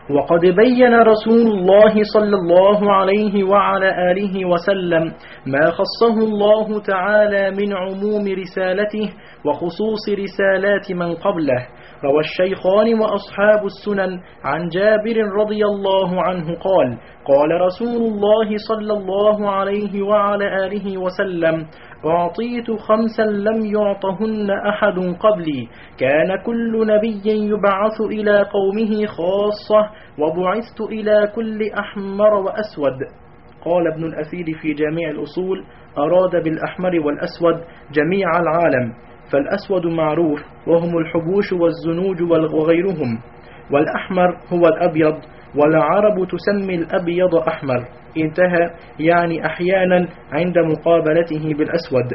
وقد بين رسول الله صلى الله عليه وعلى آله وسلم ما خصه الله تعالى من عموم رسالته وخصوص رسالات من قبله. روى الشيخان وأصحاب السنن عن جابر رضي الله عنه قال: قال رسول الله صلى الله عليه وعلى آله وسلم: أعطيت 5 لم يعطهن أحد قبلي، كان كل نبي يبعث إلى قومه خاصة، وبعثت إلى كل أحمر وأسود. قال ابن الأثير في جامع الأصول: أراد بالأحمر والأسود جميع العالم، فالأسود معروف وهم الحبوش والزنوج وغيرهم، والأحمر هو الأبيض، والعرب تسمي الأبيض أحمر. انتهى، يعني أحيانا عند مقابلته بالأسود.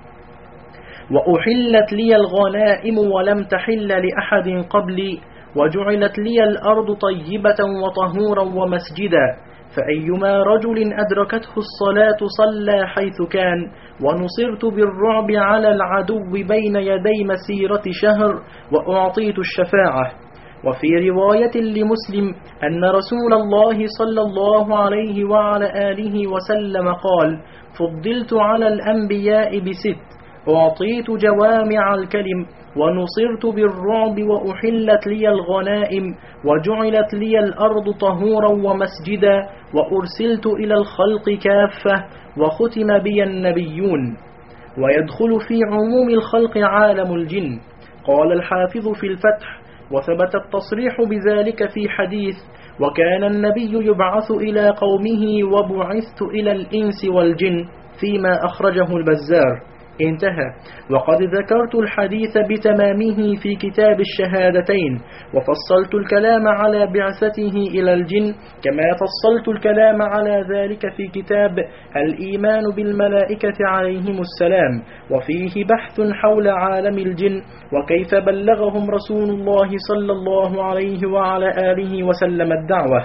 وأحلت لي الغنائم ولم تحل لأحد قبلي، وجعلت لي الأرض طيبة وطهورا ومسجدا، فأيما رجل أدركته الصلاة صلى حيث كان، ونصرت بالرعب على العدو بين يدي مسيرة شهر، وأعطيت الشفاعة. وفي رواية لمسلم أن رسول الله صلى الله عليه وعلى آله وسلم قال: فضلت على الأنبياء ب6، أعطيت جوامع الكلم، ونصرت بالرعب، وأحلت لي الغنائم، وجعلت لي الأرض طهورا ومسجدا، وأرسلت إلى الخلق كافة، وختم بي النبيون. ويدخل في عموم الخلق عالم الجن. قال الحافظ في الفتح: وثبت التصريح بذلك في حديث: وكان النبي يبعث إلى قومه وبعثت إلى الإنس والجن، فيما أخرجه البزار. انتهى. وقد ذكرت الحديث بتمامه في كتاب الشهادتين، وفصلت الكلام على بعثته إلى الجن، كما فصلت الكلام على ذلك في كتاب الإيمان بالملائكة عليهم السلام، وفيه بحث حول عالم الجن وكيف بلغهم رسول الله صلى الله عليه وعلى آله وسلم الدعوة.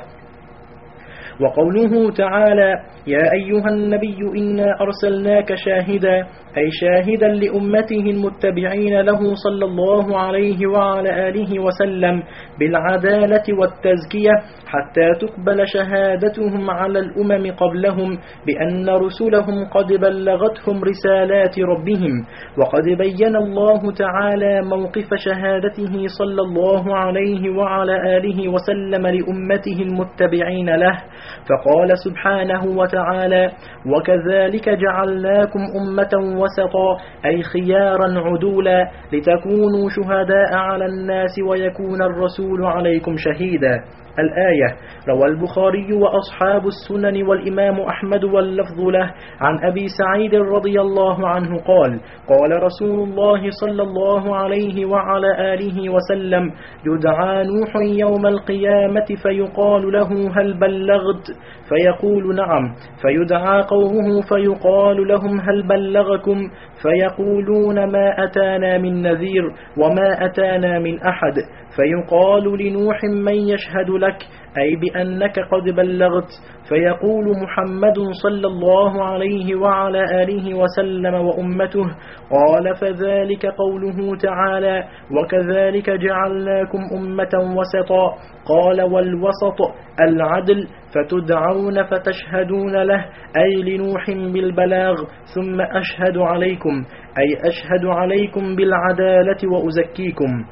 وقوله تعالى: يا أيها النبي إنا أرسلناك شاهدا، أي شاهدا لأمته المتبعين له صلى الله عليه وعلى آله وسلم بالعدالة والتزكية، حتى تقبل شهادتهم على الأمم قبلهم بأن رسلهم قد بلغتهم رسالات ربهم. وقد بين الله تعالى موقف شهادته صلى الله عليه وعلى آله وسلم لأمته المتبعين له، فقال سبحانه وتعالى: وكذلك جعلناكم أمة وسطا، أي خيارا عدولا، لتكونوا شهداء على الناس ويكون الرسول عليكم شهيدا. الآية. روى البخاري وأصحاب السنن والإمام أحمد واللفظ له عن أبي سعيد رضي الله عنه قال: قال رسول الله صلى الله عليه وعلى آله وسلم: يدعى نوح يوم القيامة فيقال له: هل بلغت؟ فيقول: نعم. فيدعى قومه فيقال لهم: هل بلغكم؟ فيقولون: ما أتانا من نذير وما أتانا من أحد. فيقال لنوح: من يشهد لك؟ أي بأنك قد بلغت. فيقول محمد صلى الله عليه وعلى آله وسلم وأمته: قال: فذلك قوله تعالى: وكذلك جعلناكم أمة وسطا. قال: والوسط العدل، فتدعون فتشهدون له، أي لنوح بالبلاغ، ثم أشهد عليكم، أي أشهد عليكم بالعدالة وأزكيكم.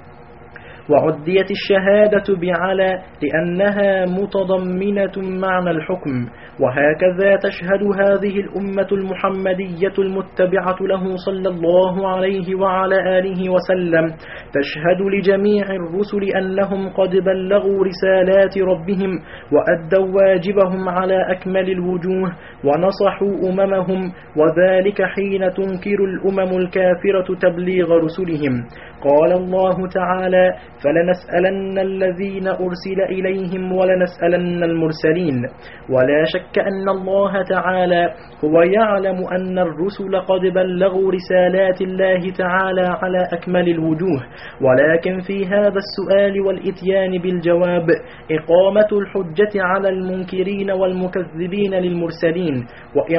وعديت الشهادة بعلى لأنها متضمنة معنى الحكم. وهكذا تشهد هذه الأمة المحمدية المتبعة له صلى الله عليه وعلى آله وسلم، تشهد لجميع الرسل أنهم قد بلغوا رسالات ربهم وأدوا واجبهم على أكمل الوجوه ونصحوا أممهم، وذلك حين تنكر الأمم الكافرة تبليغ رسلهم. قال الله تعالى: فلنسألن الذين أرسل إليهم ولنسألن المرسلين. ولا شك أن الله تعالى هو يعلم أن الرسل قد بلغوا رسالات الله تعالى على أكمل الوجوه، ولكن في هذا السؤال والإتيان بالجواب إقامة الحجة على المنكرين والمكذبين للمرسلين،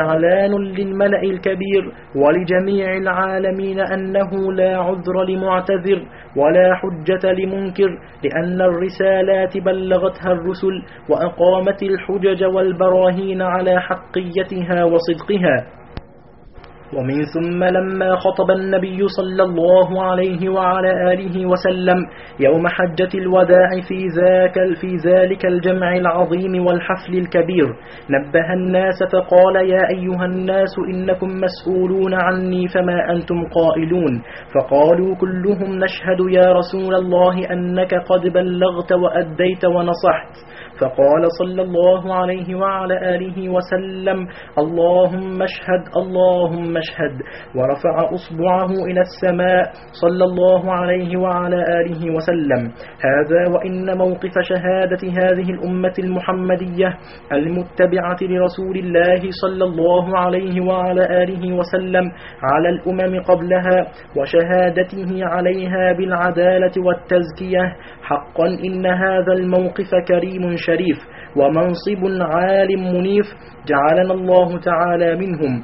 وإعلان للملأ الكبير ولجميع العالمين أنه لا عذر لمعتد معتذر ولا حجة لمنكر، لأن الرسالات بلغتها الرسل وأقامت الحجج والبراهين على حقيتها وصدقها. ومن ثم لما خطب النبي صلى الله عليه وعلى آله وسلم يوم حجة الوداع في ذلك الجمع العظيم والحفل الكبير نبه الناس فقال: يا أيها الناس إنكم مسؤولون عني فما أنتم قائلون؟ فقالوا كلهم: نشهد يا رسول الله أنك قد بلغت وأديت ونصحت. فقال صلى الله عليه وعلى آله وسلم: اللهم اشهد اللهم اشهد، ورفع أصبعه إلى السماء صلى الله عليه وعلى آله وسلم. هذا وإن موقف شهادة هذه الأمة المحمدية المتبعة لرسول الله صلى الله عليه وعلى آله وسلم على الأمم قبلها وشهادته عليها بالعدالة والتزكية، حقا إن هذا الموقف كريم شريف ومنصب عال منيف، جعلنا الله تعالى منهم،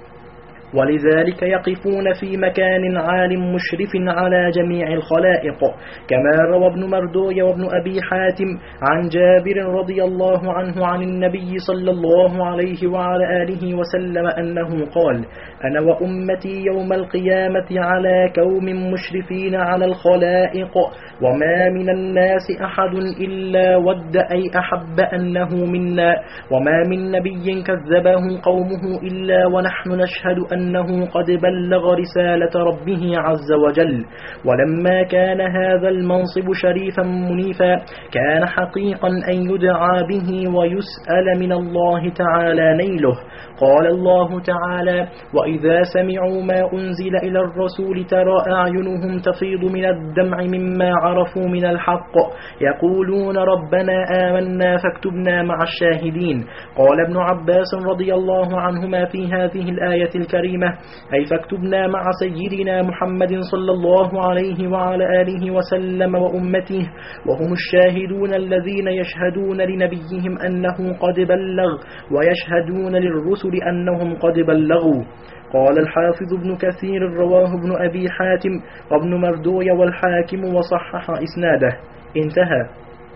ولذلك يقفون في مكان عال مشرف على جميع الخلائق، كما روى ابن مردوي وابن أبي حاتم عن جابر رضي الله عنه عن النبي صلى الله عليه وعلى آله وسلم أنه قال: أنا وأمتي يوم القيامة على كوم مشرفين على الخلائق، وما من الناس أحد إلا ود أي أحب أنه منا، وما من نبي كذبه قومه إلا ونحن نشهد أنه قد بلغ رسالة ربه عز وجل. ولما كان هذا المنصب شريفا منيفا كان حقيقا أن يدعى به ويسأل من الله تعالى نيله. قال الله تعالى: وإذا سمعوا ما أنزل إلى الرسول ترى أعينهم تفيض من الدمع مما عرفوا من الحق يقولون ربنا آمنا فاكتبنا مع الشاهدين. قال ابن عباس رضي الله عنهما في هذه الآية الكريمة: أي فاكتبنا مع سيدنا محمد صلى الله عليه وعلى آله وسلم وأمته، وهم الشاهدون الذين يشهدون لنبيهم أنه قد بلغ ويشهدون للرسل أنهم قد بلغوا. قال الحافظ ابن كثير: رواه ابن أبي حاتم وابن مردوي والحاكم وصحح إسناده. انتهى.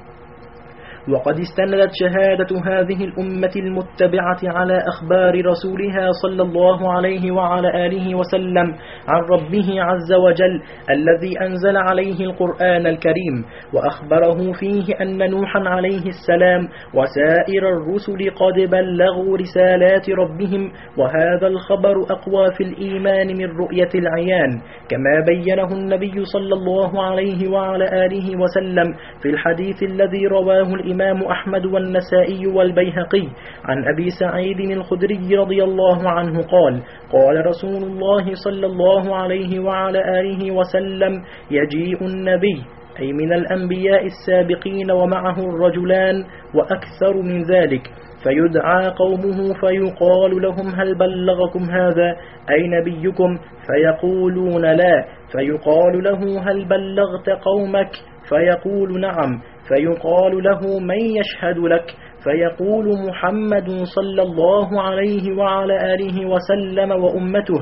وقد استندت شهادة هذه الأمة المتبعة على أخبار رسولها صلى الله عليه وعلى آله وسلم عن ربه عز وجل الذي أنزل عليه القرآن الكريم، وأخبره فيه أن نوحا عليه السلام وسائر الرسل قد بلغوا رسالات ربهم، وهذا الخبر أقوى في الإيمان من رؤية العيان، كما بينه النبي صلى الله عليه وعلى آله وسلم في الحديث الذي رواه الإمام أحمد والنسائي والبيهقي عن أبي سعيد الخدري رضي الله عنه قال: قال رسول الله صلى الله عليه وعلى آله وسلم: يجيء النبي، أي من الأنبياء السابقين، ومعه الرجلان وأكثر من ذلك، فيدعى قومه فيقال لهم: هل بلغكم هذا أي نبيكم؟ فيقولون لا، فيقال له: هل بلغت قومك؟ فيقول نعم، فيقال له: من يشهد لك؟ فيقول: محمد صلى الله عليه وعلى آله وسلم وأمته.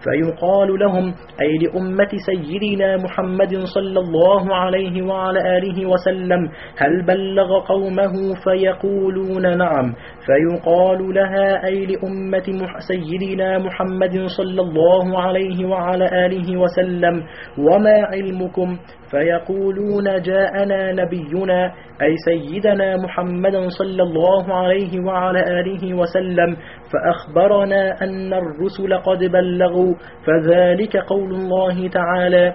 فيقال لهم، أي لأمة سيدنا محمد صلى الله عليه وعلى آله وسلم: هل بلغ قومه؟ فيقولون نعم، فيقال لها، أي لأمة سيدنا محمد صلى الله عليه وعلى آله وسلم: وما علمكم؟ فيقولون: جاءنا نبينا، أي سيدنا محمد صلى الله عليه وعلى آله وسلم، فأخبرنا أن الرسل قد بلغوا، فذلك قول الله تعالى: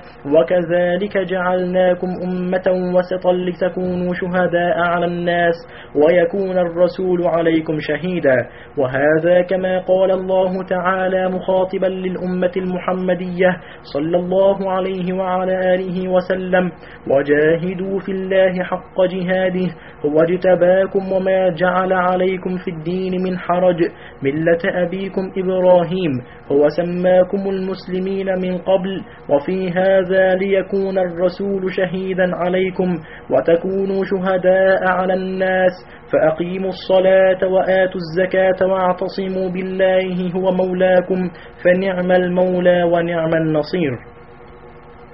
وكذلك جعلناكم أمة وسطا لتكونوا شهداء على الناس ويكون الرسول عليكم شهيدا. وهذا كما قال الله تعالى مخاطبا للأمة المحمدية صلى الله عليه وعلى آله وسلم: وجاهدوا في الله حق جهاده هو اجتباكم وما جعل عليكم في الدين من حرج ملة أبيكم إبراهيم هو سماكم المسلمين من قبل وفي هذا ليكون الرسول شهيدا عليكم وتكونوا شهداء على الناس، فأقيموا الصلاة وآتوا الزكاة واعتصموا بالله هو مولاكم فنعم المولى ونعم النصير.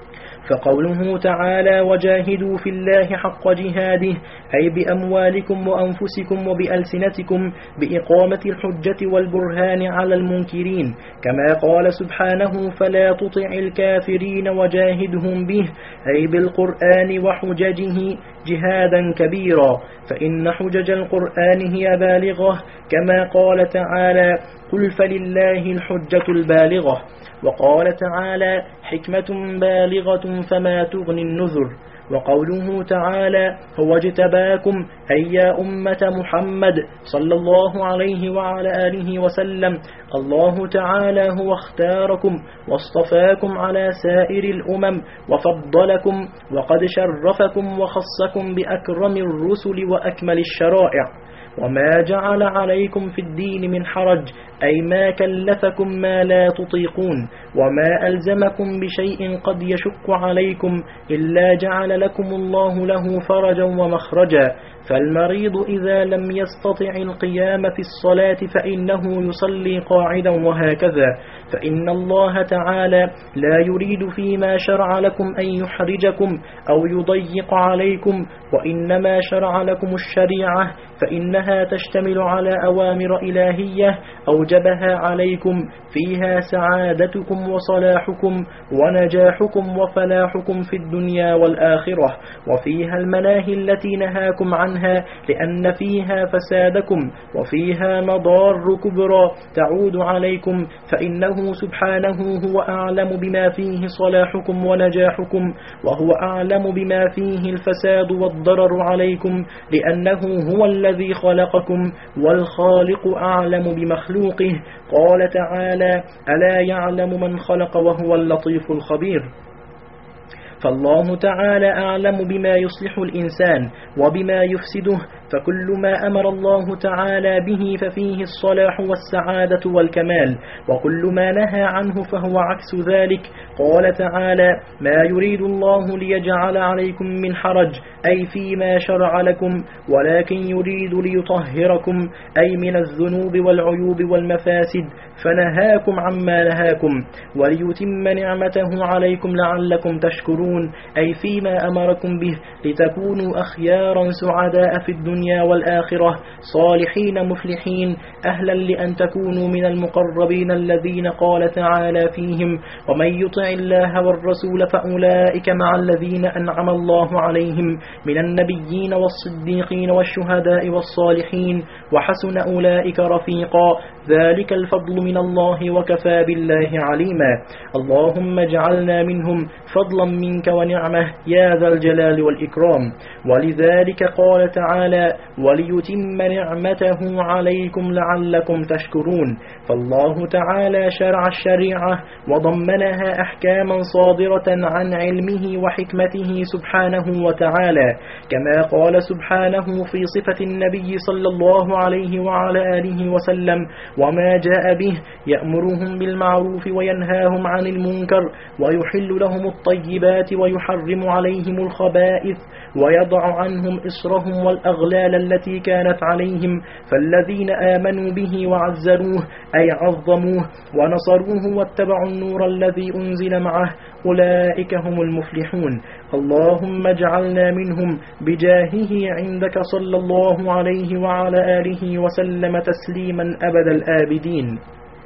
فقوله تعالى وجاهدوا في الله حق جهاده أي بأموالكم وأنفسكم وبألسنتكم بإقامة الحجة والبرهان على المنكرين، كما قال سبحانه فلا تطع الكافرين وجاهدهم به أي بالقرآن وحججه جهادا كبيرا، فإن حجج القرآن هي بالغة كما قال تعالى قل فلله الحجة البالغة. وقال تعالى حكمة بالغة فما تغني النذر. وقوله تعالى هو اجتباكم أي يا أمة محمد صلى الله عليه وعلى آله وسلم، الله تعالى هو اختاركم واصطفاكم على سائر الأمم وفضلكم وقد شرفكم وخصكم بأكرم الرسل وأكمل الشرائع، وما جعل عليكم في الدين من حرج أي ما كلفكم ما لا تطيقون، وما ألزمكم بشيء قد يشق عليكم إلا جعل لكم الله له فرجا ومخرجا. فالمريض إذا لم يستطع القيام في الصلاة فإنه يصلي قاعدا وهكذا، فإن الله تعالى لا يريد فيما شرع لكم أن يحرجكم أو يضيق عليكم، وإنما شرع لكم الشريعة فإنها تشتمل على أوامر إلهية أوجبها عليكم فيها سعادتكم وصلاحكم ونجاحكم وفلاحكم في الدنيا والآخرة، وفيها المناهي التي نهاكم عنها لأن فيها فسادكم وفيها مضار كبرى تعود عليكم، فإنه سبحانه هو أعلم بما فيه صلاحكم ونجاحكم، وهو أعلم بما فيه الفساد والضرر عليكم، لأنه هو الذي خلقكم والخالق أعلم بمخلوقه. قال تعالى ألا يعلم من خلق وهو اللطيف الخبير. فالله تعالى أعلم بما يصلح الإنسان وبما يفسده، فكل ما أمر الله تعالى به ففيه الصلاح والسعادة والكمال، وكل ما نهى عنه فهو عكس ذلك. قال تعالى ما يريد الله ليجعل عليكم من حرج أي فيما شرع لكم، ولكن يريد ليطهركم أي من الذنوب والعيوب والمفاسد، فنهاكم عما نهاكم وليتم نعمته عليكم لعلكم تشكرون أي فيما أمركم به لتكونوا أخيارا سعداء في الدنيا والآخرة صالحين مفلحين أهلا لأن تكونوا من المقربين الذين قال تعالى فيهم ومن يطع الله والرسول فأولئك مع الذين أنعم الله عليهم من النبيين والصديقين والشهداء والصالحين وحسن أولئك رفيقا ذلك الفضل من الله وكفى بالله عليما. اللهم اجعلنا منهم فضلا منك ونعمة يا ذا الجلال والإكرام. ولذلك قال تعالى وليتم نعمته عليكم لعلكم تشكرون. فالله تعالى شرع الشريعة وضمنها أحكاما صادرة عن علمه وحكمته سبحانه وتعالى، كما قال سبحانه في صفة النبي صلى الله عليه وعلى آله وسلم وما جاء به يأمرهم بالمعروف وينهاهم عن المنكر ويحل لهم الطيبات ويحرم عليهم الخبائث ويضع عنهم إصرهم والأغلال التي كانت عليهم، فالذين آمنوا به وعزروه أي عظموه ونصروه واتبعوا النور الذي أنزل معه أولئك هم المفلحون. اللهم اجعلنا منهم بجاهه عندك صلى الله عليه وعلى آله وسلم تسليما أبد الآبدين.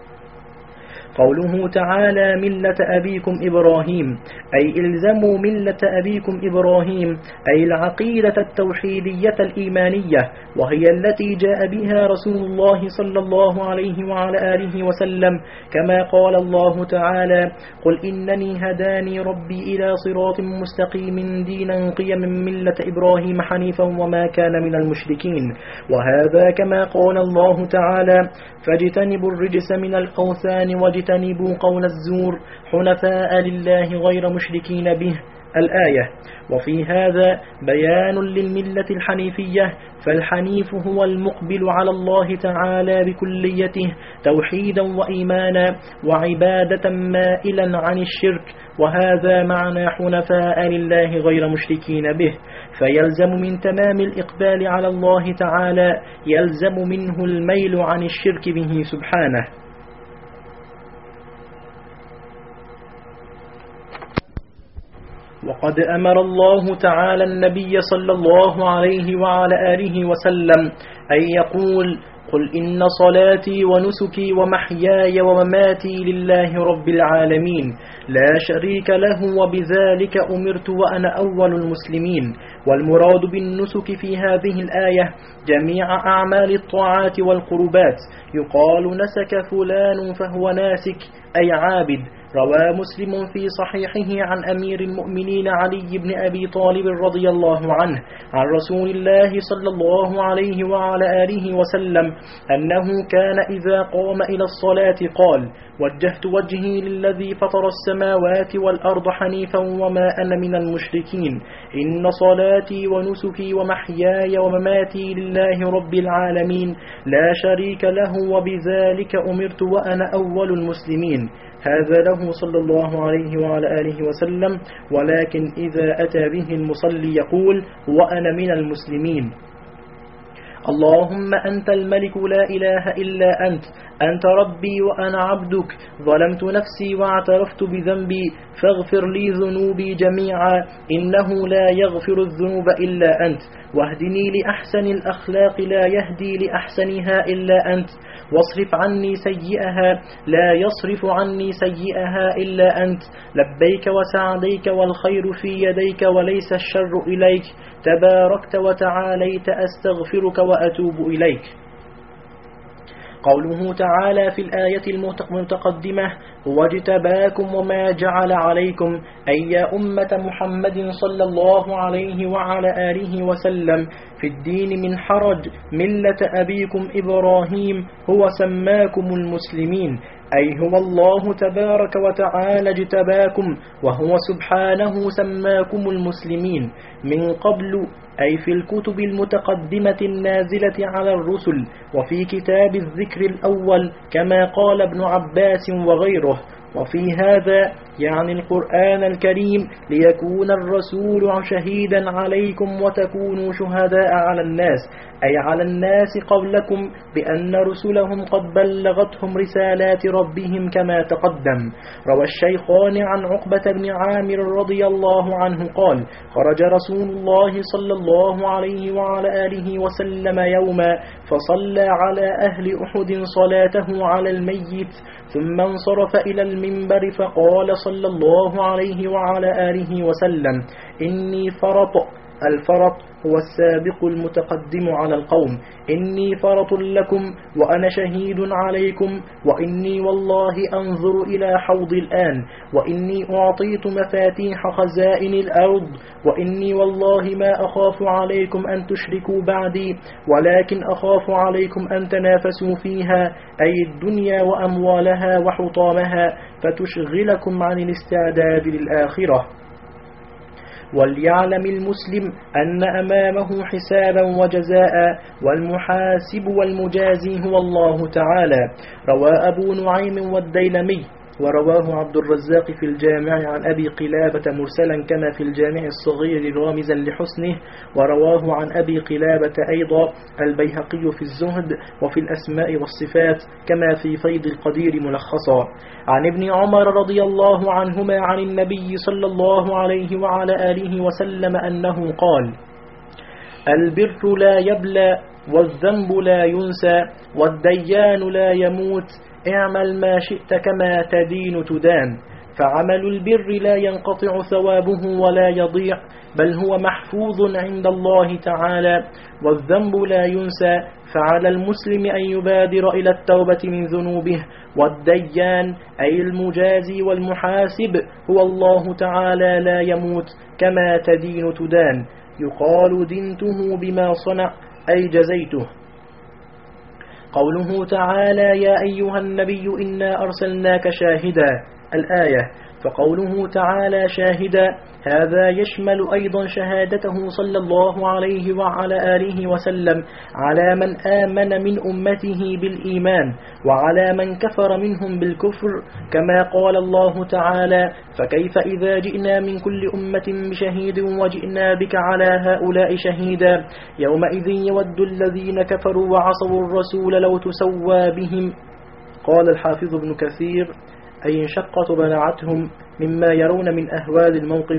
قوله تعالى ملة أبيكم إبراهيم أي إلزموا ملة أبيكم إبراهيم أي العقيدة التوحيدية الإيمانية، وهي التي جاء بها رسول الله صلى الله عليه وعلى آله وسلم، كما قال الله تعالى قل إنني هداني ربي إلى صراط مستقيم دينا قيما ملة إبراهيم حنيفا وما كان من المشركين. وهذا كما قال الله تعالى فاجتنبوا الرجس من الأوثان واجتنبوا قول الزور حنفاء لله غير مشركين به الآية. وفي هذا بيان للملة الحنيفية، فالحنيف هو المقبل على الله تعالى بكليته توحيدا وإيمانا وعبادة مائلا عن الشرك، وهذا معنى حنفاء لله غير مشركين به. فيلزم من تمام الإقبال على الله تعالى يلزم منه الميل عن الشرك به سبحانه. وقد أمر الله تعالى النبي صلى الله عليه وعلى آله وسلم أن يقول: قل إن صلاتي ونسكي ومحياي ومماتي لله رب العالمين لا شريك له وبذلك أمرت وأنا أول المسلمين. والمراد بالنسك في هذه الآية جميع أعمال الطاعات والقربات. يقال نسك فلان فهو ناسك أي عابد. روى مسلم في صحيحه عن أمير المؤمنين علي بن أبي طالب رضي الله عنه عن رسول الله صلى الله عليه وعلى آله وسلم أنه كان إذا قام إلى الصلاة قال: وجهت وجهي للذي فطر السماوات والأرض حنيفا وما أنا من المشركين إن صلاتي ونسكي ومحياي ومماتي لله رب العالمين لا شريك له وبذلك أمرت وأنا أول المسلمين. هذا له صلى الله عليه وعلى آله وسلم. ولكن إذا أتى به المصلي يقول: وأنا من المسلمين. اللهم أنت الملك لا إله إلا أنت ربي وأنا عبدك، ظلمت نفسي واعترفت بذنبي فاغفر لي ذنوبي جميعا إنه لا يغفر الذنوب إلا أنت، واهدني لأحسن الأخلاق لا يهدي لأحسنها إلا أنت، واصرف عني سيئها لا يصرف عني سيئها إلا أنت، لبيك وسعديك والخير في يديك وليس الشر إليك، تباركت وتعاليت أستغفرك وأتوب إليك. قوله تعالى في الآية المتقدمة: واجتباكم وما جعل عليكم، أي يا أمة محمد صلى الله عليه وعلى آله وسلم في الدين من حرج، ملة أبيكم إبراهيم هو سماكم المسلمين، أي هو الله تبارك وتعالى اجتباكم وهو سبحانه سماكم المسلمين من قبل، أي في الكتب المتقدمة النازلة على الرسل وفي كتاب الذكر الأول كما قال ابن عباس وغيره. وفي هذا يعني القرآن الكريم ليكون الرسول شهيدا عليكم وتكونوا شهداء على الناس، أي على الناس قبلكم بأن رسلهم قد بلغتهم رسالات ربهم كما تقدم. روى الشيخان عن عقبة بن عامر رضي الله عنه قال: خرج رسول الله صلى الله عليه وعلى آله وسلم يوما فصلى على أهل أحد صلاته على الميت، ثم انصرف إلى المنبر فقال صلى الله عليه وعلى آله وسلم: إني فرط. الفرط هو السابق المتقدم على القوم. إني فرط لكم وأنا شهيد عليكم، وإني والله أنظر إلى حوض الآن، وإني أعطيت مفاتيح خزائن الأرض، وإني والله ما أخاف عليكم أن تشركوا بعدي، ولكن أخاف عليكم أن تنافسوا فيها، أي الدنيا وأموالها وحطامها، فتشغلكم عن الاستعداد للآخرة. وليعلم المسلم أن أمامه حسابا وجزاء، والمحاسب والمجازي هو الله تعالى. روى أبو نعيم والديلمي، ورواه عبد الرزاق في الجامع عن أبي قلابة مرسلا كما في الجامع الصغير رامزا لحسنه، ورواه عن أبي قلابة أيضا البيهقي في الزهد وفي الأسماء والصفات كما في فيض القدير ملخصا. عن ابن عمر رضي الله عنهما عن النبي صلى الله عليه وعلى آله وسلم أنه قال: البر لا يبلى، والذنب لا ينسى، والديان لا يموت، اعمل ما شئت كما تدين تدان. فعمل البر لا ينقطع ثوابه ولا يضيع، بل هو محفوظ عند الله تعالى، والذنب لا ينسى، فعلى المسلم أن يبادر إلى التوبة من ذنوبه. والديان أي المجازي والمحاسب هو الله تعالى لا يموت، كما تدين تدان. يقال دنته بما صنع، أي جزيته. قوله تعالى: يا أيها النبي إنا أرسلناك شاهدا، الآية. فقوله تعالى شاهدا هذا يشمل أيضا شهادته صلى الله عليه وعلى آله وسلم على من آمن من أمته بالإيمان، وعلى من كفر منهم بالكفر، كما قال الله تعالى: فكيف إذا جئنا من كل أمة بشهيد وجئنا بك على هؤلاء شهيدا، يومئذ يود الذين كفروا وعصوا الرسول لو تسوى بهم. قال الحافظ ابن كثير: أي انشقت بلعتهم مما يرون من أهوال الموقف،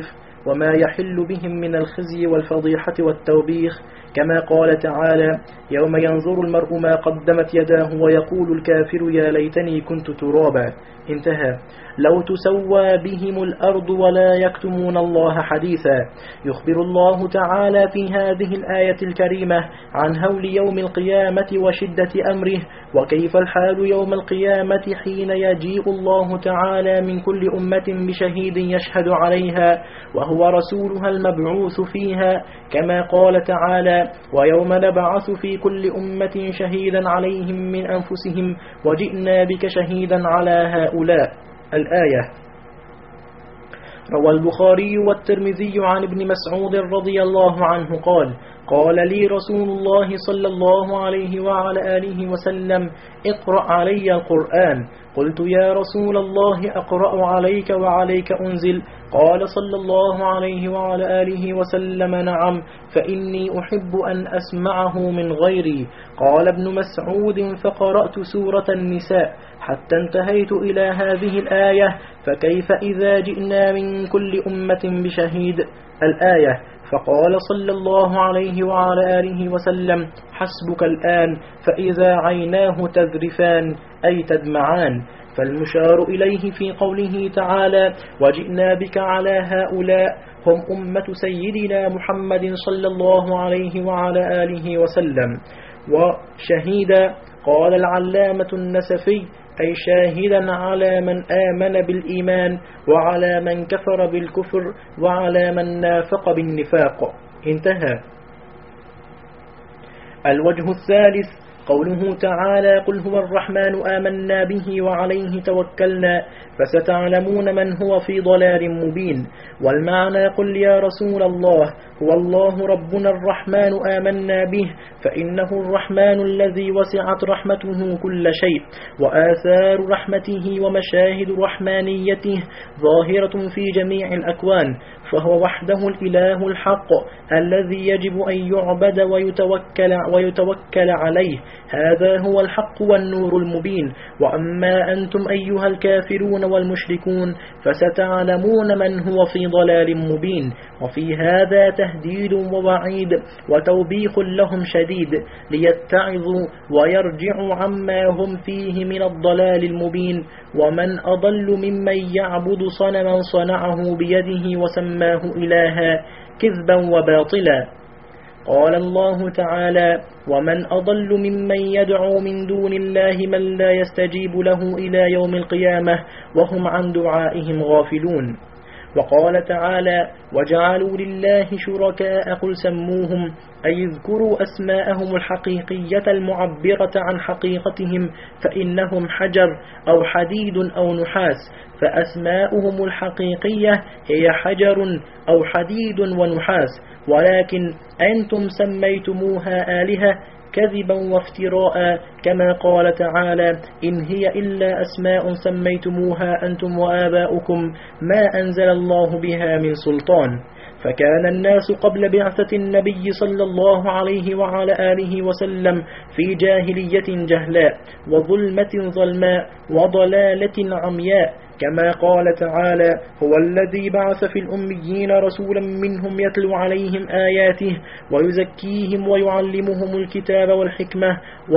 وما يحل بهم من الخزي والفضيحة والتوبيخ، كما قال تعالى: يوم ينظر المرء ما قدمت يداه ويقول الكافر يا ليتني كنت ترابا. انتهى. لو تسوى بهم الأرض ولا يكتمون الله حديثا. يخبر الله تعالى في هذه الآية الكريمة عن هول يوم القيامة وشدة أمره، وكيف الحال يوم القيامة حين يجيء الله تعالى من كل أمة بشهيد يشهد عليها وهو رسولها المبعوث فيها، كما قال تعالى: ويوم نبعث في كل أمة شهيدا عليهم من أنفسهم وجئنا بك شهيدا على هؤلاء. الآية. روى البخاري والترمذي عن ابن مسعود رضي الله عنه قال: قال لي رسول الله صلى الله عليه وعلى آله وسلم: اقرأ علي القرآن. قلت: يا رسول الله أقرأ عليك وعليك أنزل؟ قال صلى الله عليه وعلى آله وسلم: نعم، فإني أحب أن أسمعه من غيري. قال ابن مسعود: فقرأت سورة النساء حتى انتهيت إلى هذه الآية: فكيف إذا جئنا من كل أمة بشهيد؟ الآية. فقال صلى الله عليه وعلى آله وسلم: حسبك الآن، فإذا عيناه تذرفان أي تدمعان. فالمشار إليه في قوله تعالى: وجئنا بك على هؤلاء، هم أمة سيدنا محمد صلى الله عليه وعلى آله وسلم. وشهيدا قال العلامة النسفي: أي شاهدا على من آمن بالإيمان وعلى من كفر بالكفر وعلى من نافق بالنفاق. انتهى. الوجه الثالث قوله تعالى: قل هو الرحمن آمنا به وعليه توكلنا فستعلمون من هو في ضلال مبين. والمعنى: قل يا رسول الله: هو الله ربنا الرحمن آمنا به، فإنه الرحمن الذي وسعت رحمته كل شيء، وآثار رحمته ومشاهد رحمانيته ظاهرة في جميع الأكوان، فهو وحده الإله الحق الذي يجب أن يعبد ويتوكل عليه. هذا هو الحق والنور المبين. وأما أنتم أيها الكافرون والمشركون فستعلمون من هو في ضلال مبين. وفي هذا تهديد ووعيد وتوبيخ لهم شديد ليتعظوا ويرجعوا عما هم فيه من الضلال المبين. ومن أضل ممن يعبد صنما صنعه بيده وسماه إلها كذبا وباطلا. قال الله تعالى: ومن أضل ممن يدعو من دون الله من لا يستجيب له إلى يوم القيامة وهم عن دعائهم غافلون. وقال تعالى: وجعلوا لله شركاء قل سموهم، أي اذكروا أسماءهم الحقيقية المعبرة عن حقيقتهم، فإنهم حجر أو حديد أو نحاس، فأسماؤهم الحقيقية هي حجر أو حديد ونحاس، ولكن أنتم سميتموها آلهة كذبا وافتراء، كما قال تعالى: إن هي إلا أسماء سميتموها أنتم وآباؤكم ما أنزل الله بها من سلطان. فكان الناس قبل بعثة النبي صلى الله عليه وعلى آله وسلم في جاهلية جهلاء وظلمة ظلماء وضلالة عمياء، كما قال تعالى: هو الذي بعث في الأميين رسولا منهم يتلو عليهم آياته ويزكيهم ويعلمهم الكتاب والحكمة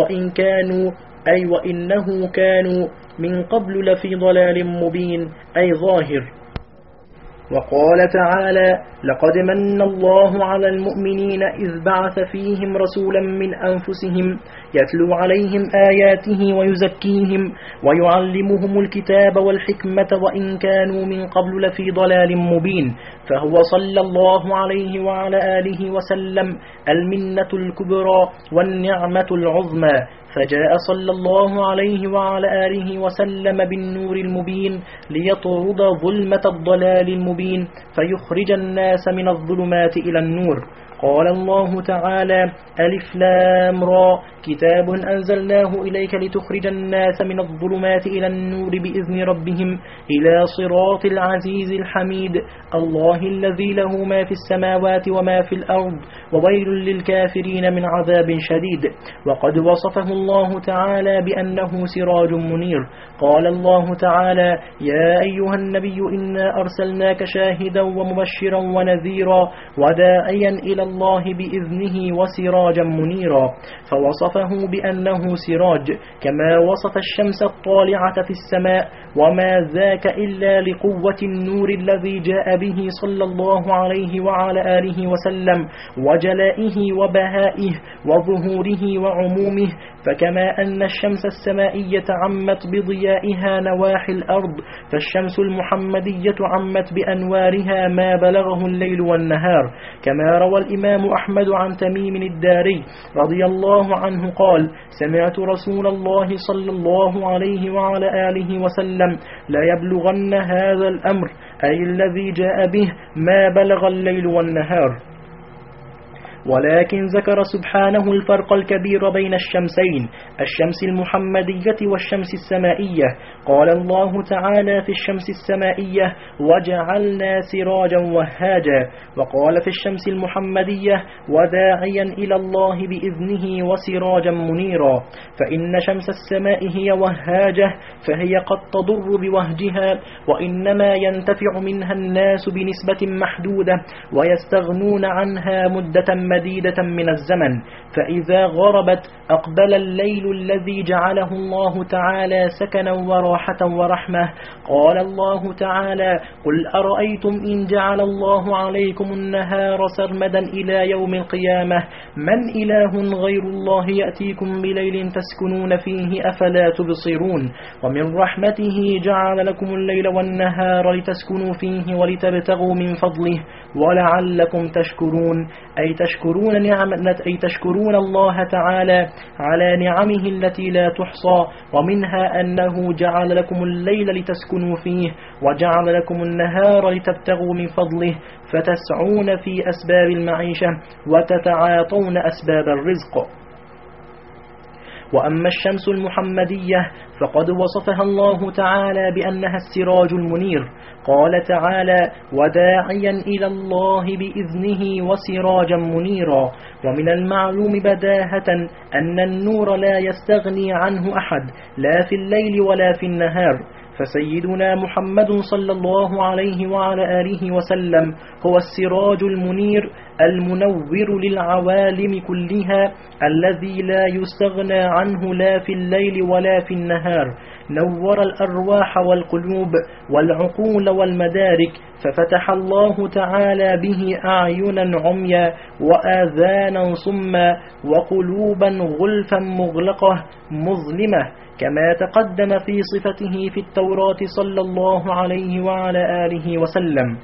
وإنه كانوا من قبل لفي ضلال مبين، أي ظاهر. وقال تعالى: لقد من الله على المؤمنين إذ بعث فيهم رسولا من أنفسهم يتلو عليهم آياته ويزكيهم ويعلمهم الكتاب والحكمة وإن كانوا من قبل لفي ضلال مبين. فهو صلى الله عليه وعلى آله وسلم المنة الكبرى والنعمة العظمى، فجاء صلى الله عليه وعلى آله وسلم بالنور المبين ليطرد ظلمة الضلال المبين فيخرج الناس من الظلمات إلى النور. قال الله تعالى: ألف لام را، كتاب أنزلناه إليك لتخرج الناس من الظلمات إلى النور بإذن ربهم إلى صراط العزيز الحميد الله الذي له ما في السماوات وما في الأرض وويل للكافرين من عذاب شديد. وقد وصفه الله تعالى بأنه سراج منير. قال الله تعالى يا أيها النبي إنا أرسلناك شاهدا ومبشرا ونذيرا وداعيا إلى الله بإذنه وسراجا منيرا، فوصفه بأنه سراج، كما وصف الشمس الطالعة في السماء، وما ذاك إلا لقوة النور الذي جاء به صلى الله عليه وعلى آله وسلم وجلائه وبهائه وظهوره وعمومه. فكما أن الشمس السمائية عمت بضيائها نواحي الأرض، فالشمس المحمدية عمت بأنوارها ما بلغه الليل والنهار. كما روى الإمام أحمد عن تميم الداري رضي الله عنه قال سمعت رسول الله صلى الله عليه وعلى آله وسلم لا يبلغن هذا الأمر أي الذي جاء به ما بلغ الليل والنهار. ولكن ذكر سبحانه الفرق الكبير بين الشمسين، الشمس المحمدية والشمس السمائية. قال الله تعالى في الشمس السمائية وجعلنا سراجا وهاجا، وقال في الشمس المحمدية وداعيا إلى الله بإذنه وسراجا منيرا. فإن شمس السماء هي وهاجة، فهي قد تضر بوهجها، وإنما ينتفع منها الناس بنسبة محدودة ويستغنون عنها مدة مديدة من الزمن، فإذا غربت أقبل الليل الذي جعله الله تعالى سكنا وراحة ورحمة. قال الله تعالى قل أرأيتم إن جعل الله عليكم النهار سرمدا إلى يوم القيامة من إله غير الله يأتيكم بليل تسكنون فيه أفلا تبصرون. ومن رحمته جعل لكم الليل والنهار لتسكنوا فيه ولتبتغوا من فضله ولعلكم تشكرون، أي تشكرون الله تعالى على نعمه التي لا تحصى، ومنها أنه جعل لكم الليل لتسكنوا فيه وجعل لكم النهار لتبتغوا من فضله فتسعون في أسباب المعيشة وتتعاطون أسباب الرزق. وأما الشمس المحمدية فقد وصفها الله تعالى بأنها السراج المنير. قال تعالى وداعيا إلى الله بإذنه وسراجا منيرا. ومن المعلوم بداهة أن النور لا يستغني عنه أحد لا في الليل ولا في النهار، فسيدنا محمد صلى الله عليه وعلى آله وسلم هو السراج المنير المنور للعوالم كلها الذي لا يستغنى عنه لا في الليل ولا في النهار. نور الأرواح والقلوب والعقول والمدارك، ففتح الله تعالى به أعينا عميا وآذانا صما وقلوبا غلفا مغلقة مظلمة، كما تقدم في صفته في التوراة صلى الله عليه وعلى آله وسلم.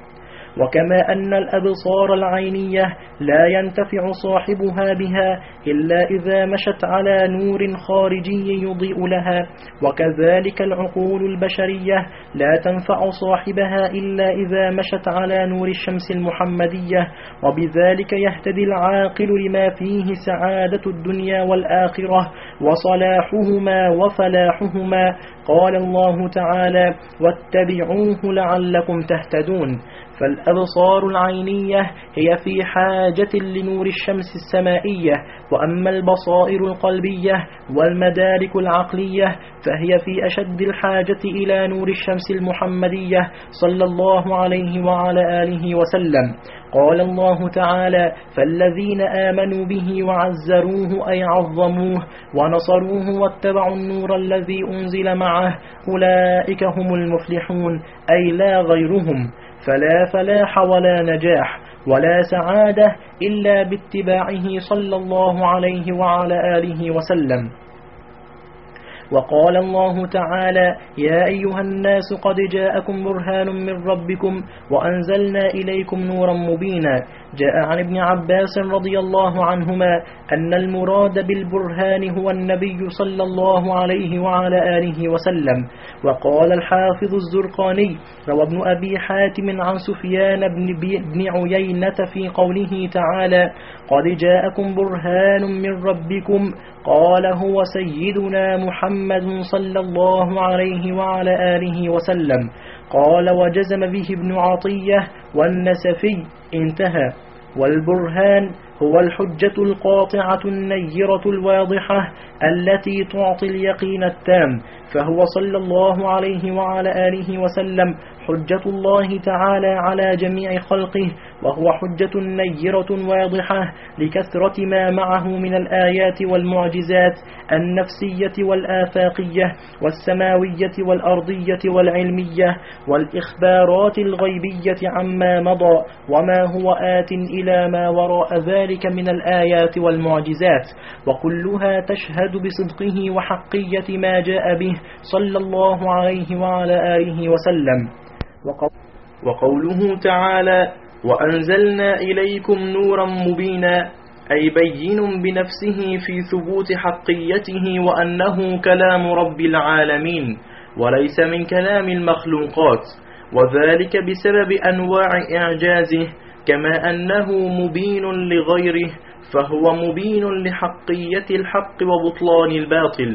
وكما أن الأبصار العينية لا ينتفع صاحبها بها إلا إذا مشت على نور خارجي يضيء لها، وكذلك العقول البشرية لا تنفع صاحبها إلا إذا مشت على نور الشمس المحمدية، وبذلك يهتدي العاقل لما فيه سعادة الدنيا والآخرة وصلاحهما وفلاحهما. قال الله تعالى واتبعوه لعلكم تهتدون. فالأبصار العينية هي في حاجة لنور الشمس السمائية، وأما البصائر القلبية والمدارك العقلية فهي في أشد الحاجة إلى نور الشمس المحمدية صلى الله عليه وعلى آله وسلم. قال الله تعالى فالذين آمنوا به وعزروه أي عظموه ونصروه واتبعوا النور الذي أنزل معه أولئك هم المفلحون، أي لا غيرهم. فلا فلاح ولا نجاح ولا سعادة إلا باتباعه صلى الله عليه وعلى آله وسلم. وقال الله تعالى يا أيها الناس قد جاءكم برهان من ربكم وأنزلنا إليكم نورا مبينا. جاء عن ابن عباس رضي الله عنهما أن المراد بالبرهان هو النبي صلى الله عليه وعلى آله وسلم. وقال الحافظ الزرقاني: روى ابن أبي حاتم عن سفيان بن عيينة في قوله تعالى: قد جاءكم برهان من ربكم، قال: هو سيدنا محمد صلى الله عليه وعلى آله وسلم. قال: وجزم به ابن عطية والنسفي. انتهى. والبرهان هو الحجة القاطعة النيرة الواضحة التي تعطي اليقين التام، فهو صلى الله عليه وعلى آله وسلم حجة الله تعالى على جميع خلقه، وهو حجة نيرة واضحة لكثرة ما معه من الآيات والمعجزات النفسية والآفاقية والسماوية والأرضية والعلمية والإخبارات الغيبية عما مضى وما هو آت إلى ما وراء ذلك من الآيات والمعجزات، وكلها تشهد بصدقه وحقية ما جاء به صلى الله عليه وعلى آله وسلم. وقوله تعالى: وأنزلنا إليكم نورا مبينا، أي بين بنفسه في ثبوت حقيته وأنه كلام رب العالمين وليس من كلام المخلوقات، وذلك بسبب أنواع إعجازه، كما أنه مبين لغيره فهو مبين لحقية الحق وبطلان الباطل.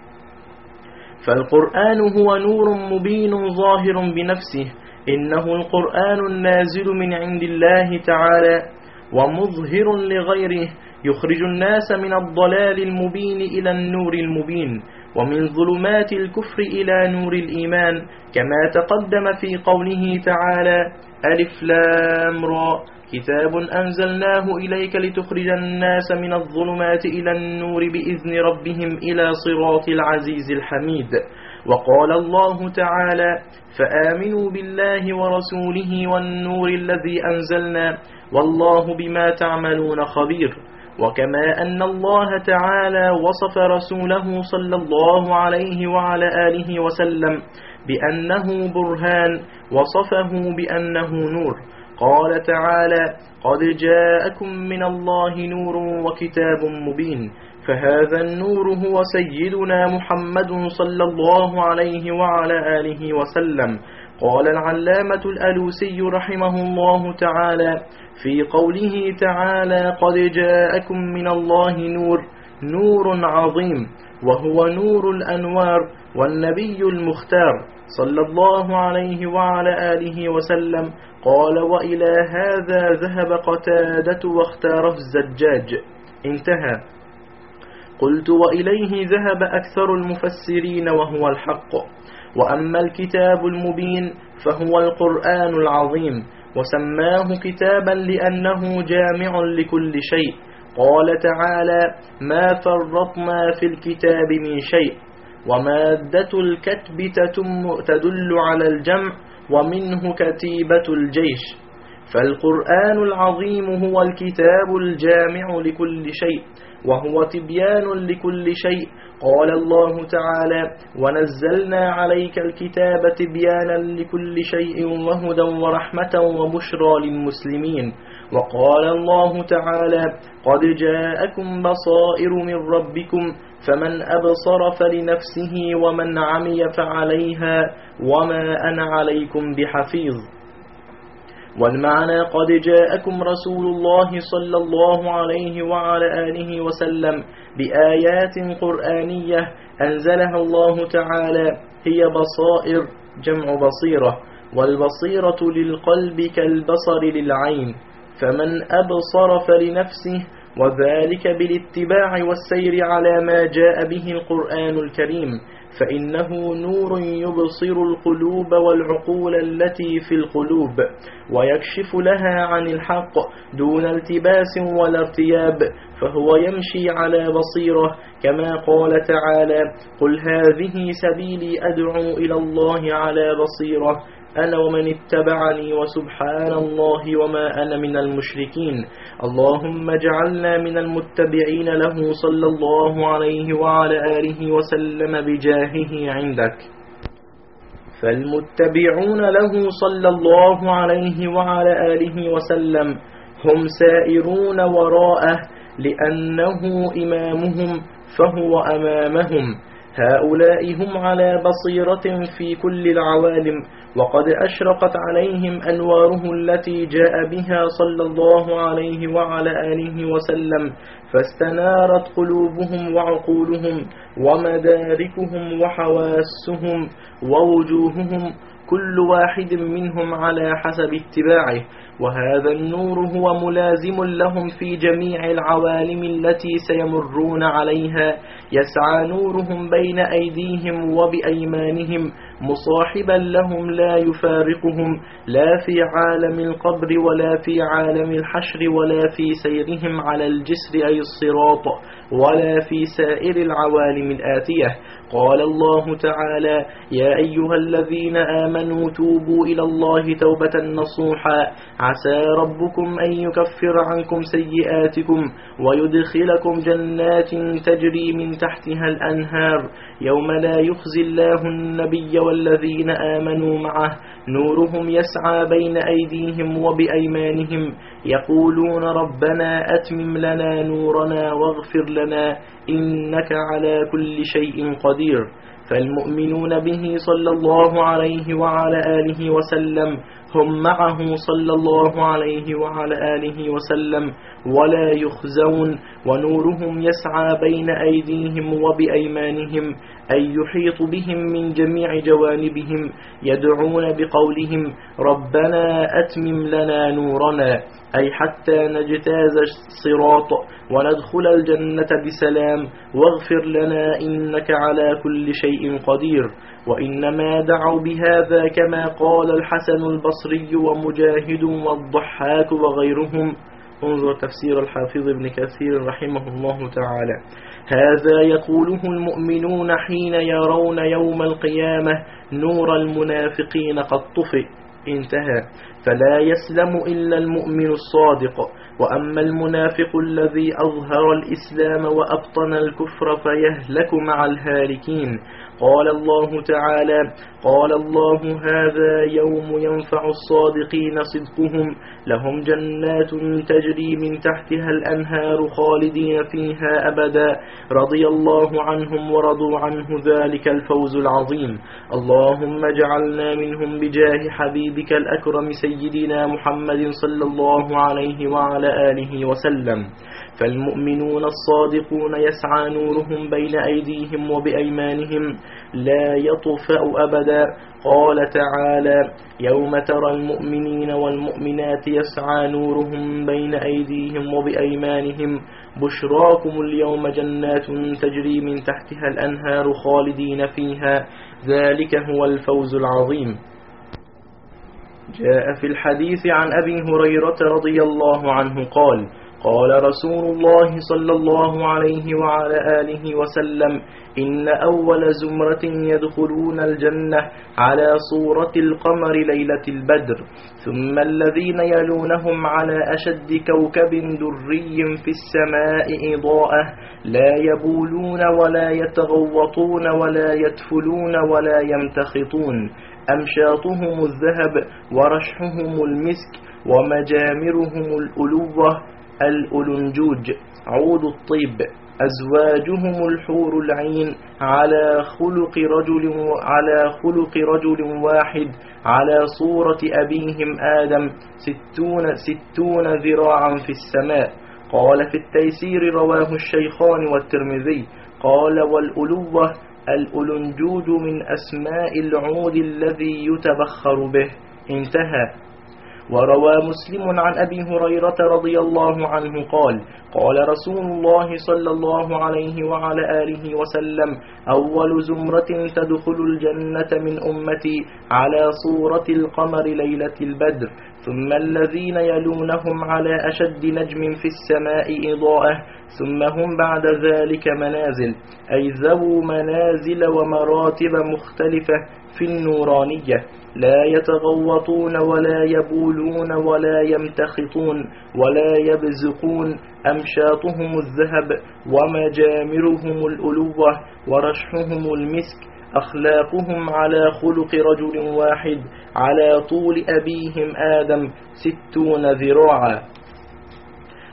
فالقرآن هو نور مبين ظاهر بنفسه، إنه القرآن النازل من عند الله تعالى ومظهر لغيره، يخرج الناس من الضلال المبين إلى النور المبين، ومن ظلمات الكفر إلى نور الإيمان، كما تقدم في قوله تعالى: ألف لام را، كتاب أنزلناه إليك لتخرج الناس من الظلمات إلى النور بإذن ربهم إلى صراط العزيز الحميد. وقال الله تعالى: فآمنوا بالله ورسوله والنور الذي أنزلنا والله بما تعملون خبير. وكما أن الله تعالى وصف رسوله صلى الله عليه وعلى آله وسلم بأنه برهان، وصفه بأنه نور. قال تعالى: قد جاءكم من الله نور وكتاب مبين، فهذا النور هو سيدنا محمد صلى الله عليه وعلى آله وسلم. قال العلامة الألوسي رحمه الله تعالى في قوله تعالى: قد جاءكم من الله نور عظيم، وهو نور الأنوار والنبي المختار صلى الله عليه وعلى آله وسلم. قال: وإلى هذا ذهب قتادة واختاره الزجاج. انتهى. قلت: وإليه ذهب أكثر المفسرين وهو الحق. وأما الكتاب المبين فهو القرآن العظيم، وسماه كتابا لأنه جامع لكل شيء. قال تعالى: ما فرطنا في الكتاب من شيء. ومادة الكتب تدل على الجمع، ومنه كتيبة الجيش. فالقرآن العظيم هو الكتاب الجامع لكل شيء، وهو تبيان لكل شيء. قال الله تعالى: ونزلنا عليك الكتاب تبيانا لكل شيء وهدى ورحمة وبشرى للمسلمين. وقال الله تعالى: قد جاءكم بصائر من ربكم، فمن أبصر فلنفسه ومن عمي فعليها وما أنا عليكم بحفيظ. والمعنى: قد جاءكم رسول الله صلى الله عليه وعلى آله وسلم بآيات قرآنية أنزلها الله تعالى، هي بصائر جمع بصيرة، والبصيرة للقلب كالبصر للعين، فمن أبصر فلنفسه، وذلك بالاتباع والسير على ما جاء به القرآن الكريم، فإنه نور يبصر القلوب والعقول التي في القلوب، ويكشف لها عن الحق دون التباس ولا ارتياب، فهو يمشي على بصيرة، كما قال تعالى: قل هذه سبيلي أدعو إلى الله على بصيرة أنا ومن اتبعني وسبحان الله وما أنا من المشركين. اللهم اجعلنا من المتبعين له صلى الله عليه وعلى آله وسلم بجاهه عندك. فالمتبعون له صلى الله عليه وعلى آله وسلم هم سائرون وراءه لأنه إمامهم فهو أمامهم. هؤلاء هم على بصيرة في كل العوالم، وقد أشرقت عليهم أنواره التي جاء بها صلى الله عليه وعلى آله وسلم، فاستنارت قلوبهم وعقولهم ومداركهم وحواسهم ووجوههم، كل واحد منهم على حسب اتباعه، وهذا النور هو ملازم لهم في جميع العوالم التي سيمرون عليها، يسعى نورهم بين أيديهم وبأيمانهم مصاحبا لهم لا يفارقهم، لا في عالم القبر ولا في عالم الحشر ولا في سيرهم على الجسر أي الصراط ولا في سائر العوالم الآتية. قال الله تعالى: يا أيها الذين آمنوا توبوا إلى الله توبة نصوحا عسى ربكم أن يكفر عنكم سيئاتكم ويدخلكم جنات تجري من تحتها الأنهار يوم لا يخزي الله النبي والذين آمنوا معه نورهم يسعى بين أيديهم وبأيمانهم يقولون ربنا أتمم لنا نورنا واغفر لنا إنك على كل شيء قدير. فالمؤمنون به صلى الله عليه وعلى آله وسلم هم معه صلى الله عليه وعلى آله وسلم ولا يخزون، ونورهم يسعى بين أيديهم وبأيمانهم أي يحيط بهم من جميع جوانبهم، يدعون بقولهم ربنا أتمم لنا نورنا، أي حتى نجتاز الصراط وندخل الجنة بسلام، واغفر لنا إنك على كل شيء قدير. وإنما دعوا بهذا كما قال الحسن البصري ومجاهد والضحاك وغيرهم. انظر تفسير الحافظ ابن كثير رحمه الله تعالى: هذا يقوله المؤمنون حين يرون يوم القيامة نور المنافقين قد طفئ. انتهى. فلا يسلم إلا المؤمن الصادق. وأما المنافق الذي أظهر الإسلام وأبطن الكفر فيهلك مع الهالكين. قال الله تعالى: قال الله هذا يوم ينفع الصادقين صدقهم لهم جنات تجري من تحتها الأنهار خالدين فيها أبدا رضي الله عنهم ورضوا عنه ذلك الفوز العظيم. اللهم اجعلنا منهم بجاه حبيبك الأكرم سيدنا محمد صلى الله عليه وعلى آله وسلم. فالمؤمنون الصادقون يسعى نورهم بين أيديهم وبأيمانهم لا يطفأ أبدا. قال تعالى: يوم ترى المؤمنين والمؤمنات يسعى نورهم بين أيديهم وبأيمانهم بشراكم اليوم جنات تجري من تحتها الأنهار خالدين فيها ذلك هو الفوز العظيم. جاء في الحديث عن أبي هريرة رضي الله عنه قال: قال رسول الله صلى الله عليه وعلى آله وسلم: إن أول زمرة يدخلون الجنة على صورة القمر ليلة البدر، ثم الذين يلونهم على أشد كوكب دري في السماء إضاءة لا يبولون ولا يتغوطون ولا يتفلون ولا يمتخطون، أمشاطهم الذهب ورشحهم المسك ومجامرهم الألوة الألنجوج عود الطيب، أزواجهم الحور العين على خلق رجل واحد على صورة أبيهم آدم 60 ذراعا في السماء. قال في التيسير رواه الشيخان والترمذي. قال: والألوة الألنجوج من أسماء العود الذي يتبخر به. انتهى. وروى مسلم عن أبي هريرة رضي الله عنه قال: قال رسول الله صلى الله عليه وعلى آله وسلم: أول زمرة تدخل الجنة من أمتي على صورة القمر ليلة البدر، ثم الذين يلونهم على أشد نجم في السماء إضاءة، ثم هم بعد ذلك منازل، أي ذو منازل ومراتب مختلفة في النورانية، لا يتغوطون ولا يبولون ولا يمتخطون ولا يبزقون، أمشاطهم الذهب ومجامرهم الألوة ورشحهم المسك، أخلاقهم على خلق رجل واحد على طول أبيهم آدم 60 ذراعا.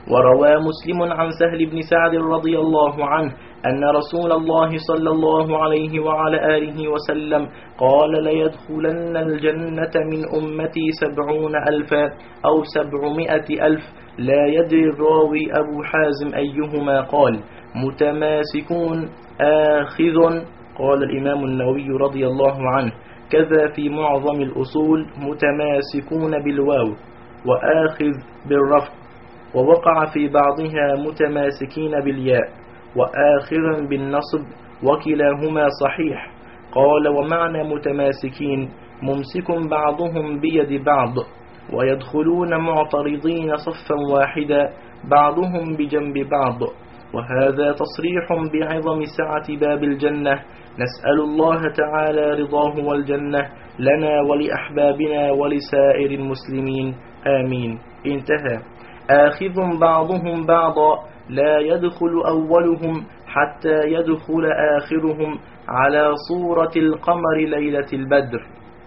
وروى مسلم عن سهل بن سعد رضي الله عنه أن رسول الله صلى الله عليه وعلى آله وسلم قال: ليدخلن الجنة من أمتي 70,000 أو 700,000. لا يدري الراوي أبو حازم أيهما قال. متماسكون آخذ، قال الإمام النووي رضي الله عنه. كذا في معظم الأصول متماسكون بالواو وآخذ بالرفع، ووقع في بعضها متماسكين بالياء وآخرا بالنصب، وكلاهما صحيح. قال: ومعنى متماسكين ممسك بعضهم بيد بعض، ويدخلون معترضين صفا واحدا بعضهم بجنب بعض. وهذا تصريح بعظم سعة باب الجنة. نسأل الله تعالى رضاه والجنة لنا ولأحبابنا ولسائر المسلمين، آمين. انتهى. آخذ بعضهم بعضا، لا يدخل أولهم حتى يدخل آخرهم، على صورة القمر ليلة البدر.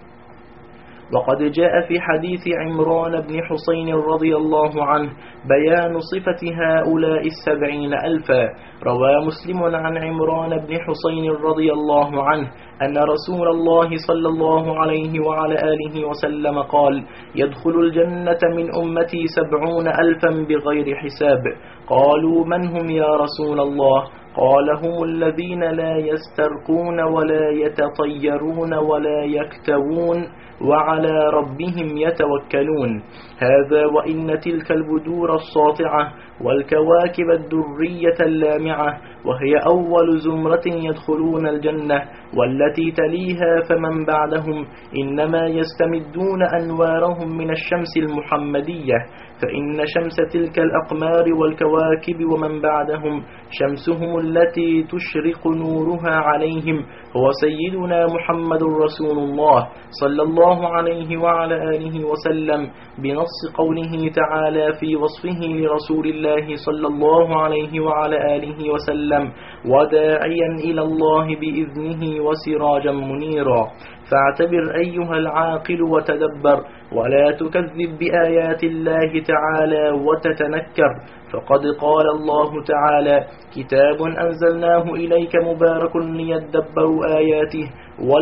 وقد جاء في حديث عمران بن حسين رضي الله عنه بيان صفة هؤلاء 70,000. روى مسلم عن عمران بن حسين رضي الله عنه أن رسول الله صلى الله عليه وعلى آله وسلم قال: يدخل الجنة من أمتي 70,000 بغير حساب. قالوا: من هم يا رسول الله؟ قال: هم الذين لا يسترقون ولا يتطيرون ولا يكتوون وعلى ربهم يتوكلون. هذا وإن تلك البدور الساطعة والكواكب الدرية اللامعة، وهي أول زمرة يدخلون الجنة، والتي تليها فمن بعدهم إنما يستمدون أنوارهم من الشمس المحمدية، فإن شمس تلك الأقمار والكواكب ومن بعدهم شمسهم التي تشرق نورها عليهم هو سيدنا محمد رسول الله صلى الله عليه وعلى آله وسلم، بنص قوله تعالى في وصفه لرسول الله صلى الله عليه وعلى آله وسلم: وداعيا إلى الله بإذنه وسراجا منيرا. فاعتبر أيها العاقل وتدبر، ولا تكذب بآيات الله تعالى وتتنكر. فقد قال الله تعالى: كتاب أنزلناه إليك مبارك ليدبروا آياته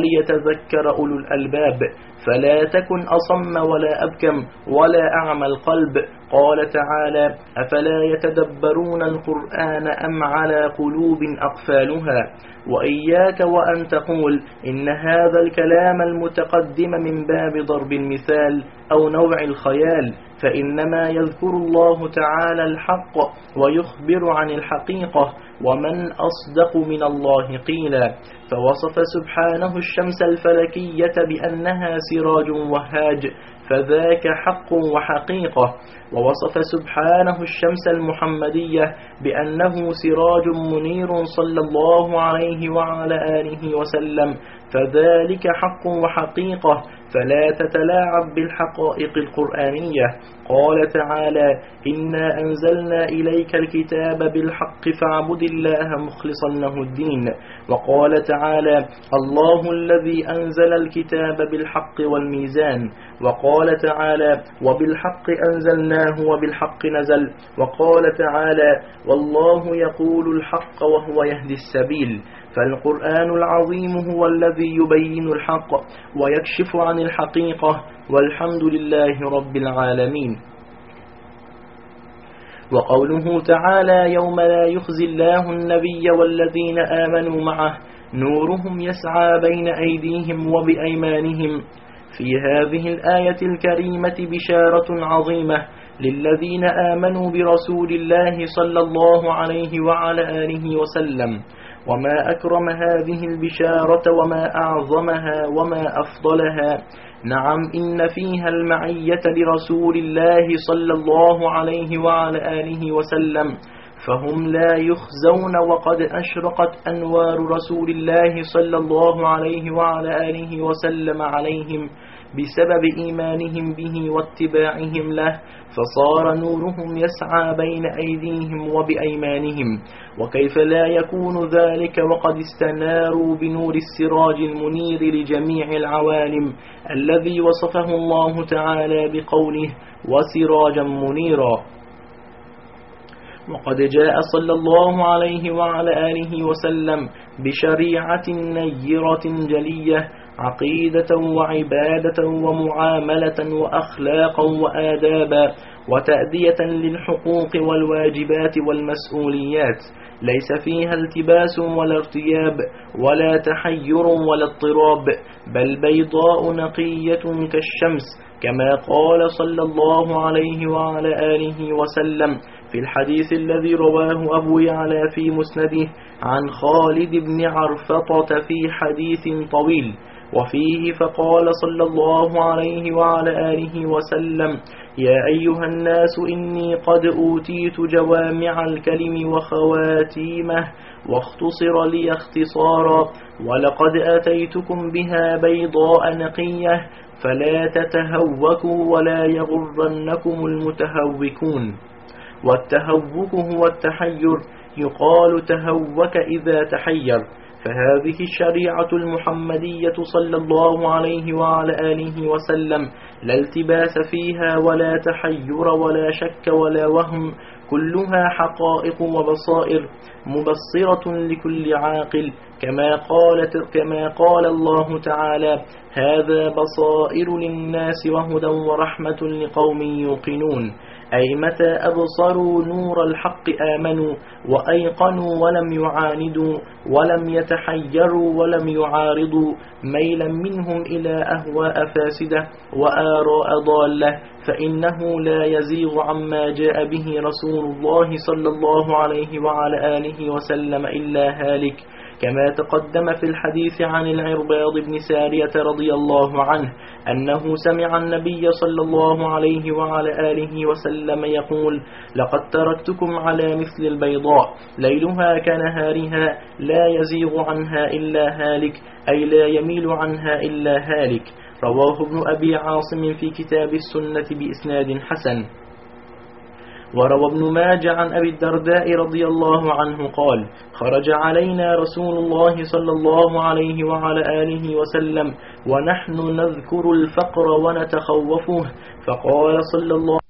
وليتذكر أولو الألباب. فلا تكن أصم ولا أبكم ولا أعمى القلب. قال تعالى: أفلا يتدبرون القرآن أم على قلوب أقفالها. وإياك وأن تقول إن هذا الكلام المتقدم من باب ضرب المثال أو نوع الخيال، فإنما يذكر الله تعالى الحق ويخبر عن الحقيقة، ومن أصدق من الله قيلا. فوصف سبحانه الشمس الفلكية بأنها سراج وهاج، فذاك حق وحقيقة. ووصف سبحانه الشمس المحمدية بأنه سراج منير صلى الله عليه وعلى آله وسلم، فذلك حق وحقيقة. فلا تتلاعب بالحقائق القرآنية. قال تعالى: إنا أنزلنا إليك الكتاب بالحق فاعبد الله مخلصا له الدين. وقال تعالى: الله الذي أنزل الكتاب بالحق والميزان. وقال تعالى: وبالحق أنزلناه وبالحق نزل. وقال تعالى: والله يقول الحق وهو يهدي السبيل. فالقرآن العظيم هو الذي يبين الحق ويكشف عن الحقيقة، والحمد لله رب العالمين. وقوله تعالى: يوم لا يخزي الله النبي والذين آمنوا معه نورهم يسعى بين أيديهم وبأيمانهم. في هذه الآية الكريمة بشارة عظيمة للذين آمنوا برسول الله صلى الله عليه وعلى آله وسلم. وما أكرم هذه البشارة وما أعظمها وما أفضلها. نعم، إن فيها المعية لرسول الله صلى الله عليه وعلى آله وسلم، فهم لا يخزون، وقد أشرقت أنوار رسول الله صلى الله عليه وعلى آله وسلم عليهم بسبب إيمانهم به واتباعهم له، فصار نورهم يسعى بين أيديهم وبأيمانهم. وكيف لا يكون ذلك وقد استناروا بنور السراج المنير لجميع العوالم الذي وصفه الله تعالى بقوله: وسراجا منيرا. وقد جاء صلى الله عليه وعلى آله وسلم بشريعة نيرة جلية، عقيدة وعبادة ومعاملة وأخلاقا وآدابا وتأدية للحقوق والواجبات والمسؤوليات، ليس فيها التباس ولا ارتياب ولا تحير ولا اضطراب، بل بيضاء نقية كالشمس، كما قال صلى الله عليه وعلى آله وسلم في الحديث الذي رواه أبو يعلى في مسنده عن خالد بن عرفطة في حديث طويل، وفيه فقال صلى الله عليه وعلى آله وسلم: يا أيها الناس إني قد أوتيت جوامع الكلم وخواتيمه واختصر لي اختصارا، ولقد أتيتكم بها بيضاء نقية، فلا تتهوكوا ولا يغرنكم المتهوكون. والتهوك هو التحير، يقال تهوك إذا تحير. فهذه الشريعة المحمدية صلى الله عليه وعلى آله وسلم لا التباس فيها ولا تحير ولا شك ولا وهم، كلها حقائق وبصائر مبصرة لكل عاقل، كما قال الله تعالى: هذا بصائر للناس وهدى ورحمة لقوم يوقنون. أي متى أبصروا نور الحق آمنوا وأيقنوا ولم يعاندوا ولم يتحيروا ولم يعارضوا ميلا منهم إلى أهواء فاسدة وآراء ضالة، فإنه لا يزيغ عما جاء به رسول الله صلى الله عليه وعلى آله وسلم إلا هالك، كما تقدم في الحديث عن العرباض بن سارية رضي الله عنه أنه سمع النبي صلى الله عليه وعلى آله وسلم يقول: لقد تركتكم على مثل البيضاء ليلها كنهارها لا يزيغ عنها إلا هالك، أي لا يميل عنها إلا هالك. رواه ابن أبي عاصم في كتاب السنة بإسناد حسن. وروى ابن ماجه عن أبي الدرداء رضي الله عنه قال: خرج علينا رسول الله صلى الله عليه وعلى آله وسلم ونحن نذكر الفقر ونتخوفه، فقال صلى الله